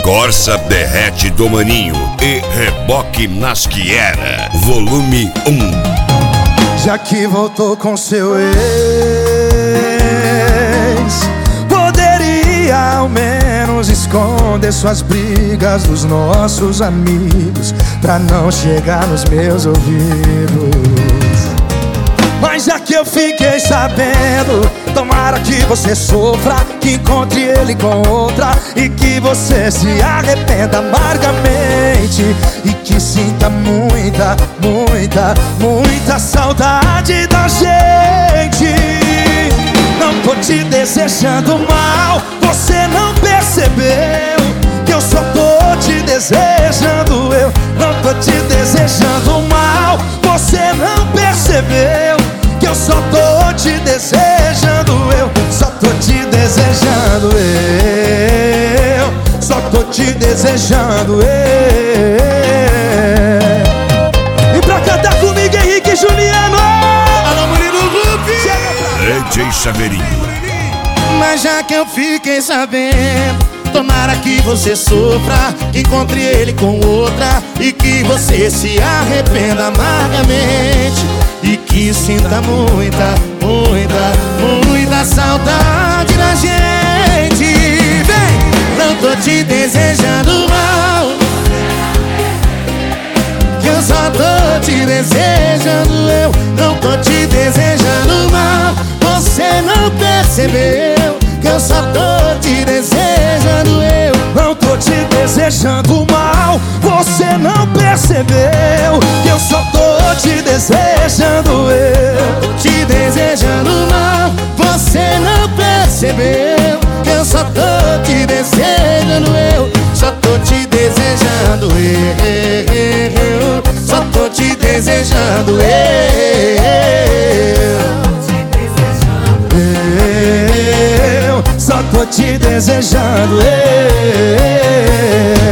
Corsa Derrete do Maninho e Reboque nas que era, volume 1. Já que voltou com seu ex, poderia ao menos esconder suas brigas dos nossos amigos, pra não chegar nos meus ouvidos. Mas já que eu fiquei sabendo, tomara que você sofra, que encontre ele com outra e que você se arrependa amargamente e que sinta muita, muita, muita saudade da gente. Não tô te desejando mal, você não percebeu que eu só tô te desejando. Eu não tô te desejando mal, você não percebeu que eu só tô te desejando. Eu só tô te desejando. Eu só tô te desejando. E pra cantar comigo, Henrique e Juliano. Alô, Murilo Rupi. DJ Chaveirinho. Mas já que eu fiquei sabendo, tomara que você sofra, que encontre ele com outra e que você se arrependa amargamente e que sinta muita, muita, muita saudade da gente. Vem, não tô te desejando mal, que eu só tô te desejando. Eu não tô te desejando mal, você não percebeu que eu só tô te desejando. Eu não tô te desejando mal, você não percebeu que eu só tô te desejando. Eu tô te desejando mal, você não percebeu que eu só tô te desejando. Eu só tô te desejando. Eu só tô te desejando. Eu só tô te desejando.